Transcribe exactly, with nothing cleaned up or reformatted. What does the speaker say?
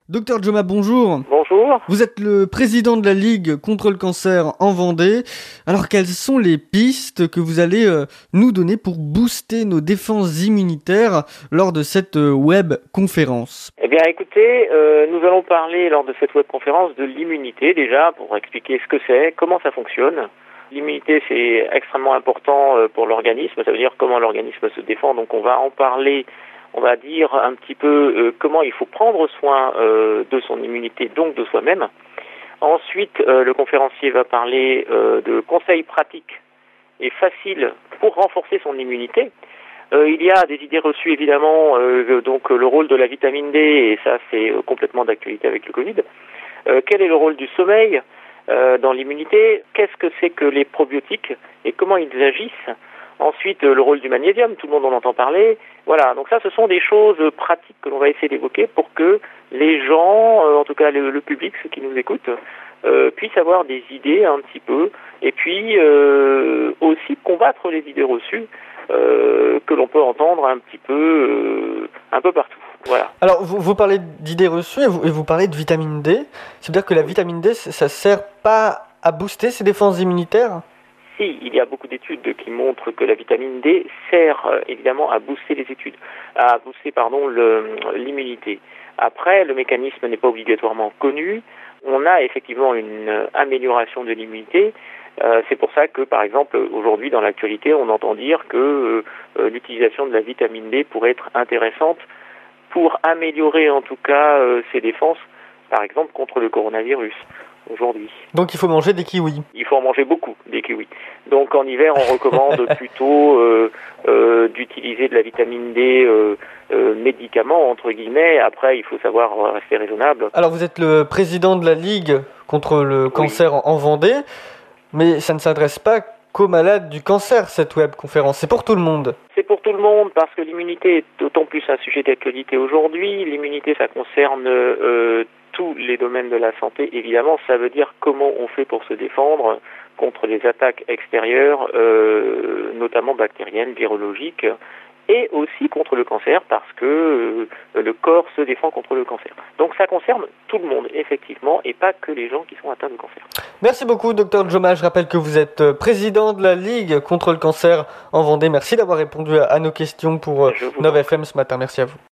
Docteur Joma, bonjour. Bonjour. Vous êtes le président de la Ligue contre le cancer en Vendée. Alors, quelles sont les pistes que vous allez euh, nous donner pour booster nos défenses immunitaires lors de cette euh, web conférence? Eh bien, écoutez, euh, nous allons parler lors de cette web conférence de l'immunité déjà, pour expliquer ce que c'est, comment ça fonctionne. L'immunité, c'est extrêmement important euh, pour l'organisme, ça veut dire comment l'organisme se défend, donc on va en parler. On va dire un petit peu euh, comment il faut prendre soin euh, de son immunité, donc de soi-même. Ensuite, euh, le conférencier va parler euh, de conseils pratiques et faciles pour renforcer son immunité. Euh, il y a des idées reçues évidemment, euh, donc le rôle de la vitamine D, et ça c'est euh, complètement d'actualité avec le Covid. Euh, quel est le rôle du sommeil euh, dans l'immunité? Qu'est-ce que c'est que les probiotiques et comment ils agissent? Ensuite, le rôle du magnésium, tout le monde en entend parler. Voilà, donc ça, ce sont des choses pratiques que l'on va essayer d'évoquer pour que les gens, en tout cas le, le public, ceux qui nous écoutent, euh, puissent avoir des idées un petit peu, et puis euh, aussi combattre les idées reçues euh, que l'on peut entendre un petit peu, euh, un peu partout. Voilà. Alors, vous, vous parlez d'idées reçues et vous, et vous parlez de vitamine D. C'est-à-dire que la vitamine D, ça ne sert pas à booster ses défenses immunitaires? Si, il y a beaucoup d'études qui montrent que la vitamine D sert euh, évidemment à booster les études, à booster pardon le, l'immunité. Après, le mécanisme n'est pas obligatoirement connu. On a effectivement une euh, amélioration de l'immunité. Euh, c'est pour ça que, par exemple, aujourd'hui dans l'actualité, on entend dire que euh, l'utilisation de la vitamine D pourrait être intéressante pour améliorer en tout cas euh, ses défenses, par exemple contre le coronavirus. Aujourd'hui. Donc il faut manger des kiwis. Il faut en manger beaucoup, des kiwis. Donc en hiver, on recommande plutôt euh, euh, d'utiliser de la vitamine D euh, euh, médicament, entre guillemets. Après, il faut savoir rester raisonnable. Alors vous êtes le président de la Ligue contre le cancer oui. en Vendée, mais ça ne s'adresse pas qu'aux malades du cancer, cette web conférence. C'est pour tout le monde. C'est pour tout le monde parce que l'immunité est d'autant plus un sujet d'actualité aujourd'hui. L'immunité, ça concerne euh, tous les domaines de la santé, évidemment. Ça veut dire comment on fait pour se défendre contre les attaques extérieures, euh, notamment bactériennes, virologiques, et aussi contre le cancer, parce que euh, le corps se défend contre le cancer. Donc ça concerne tout le monde, effectivement, et pas que les gens qui sont atteints de cancer. Merci beaucoup, docteur Joma. Je rappelle que vous êtes président de la Ligue contre le cancer en Vendée. Merci d'avoir répondu à nos questions pour Nova F M ce matin. Merci à vous.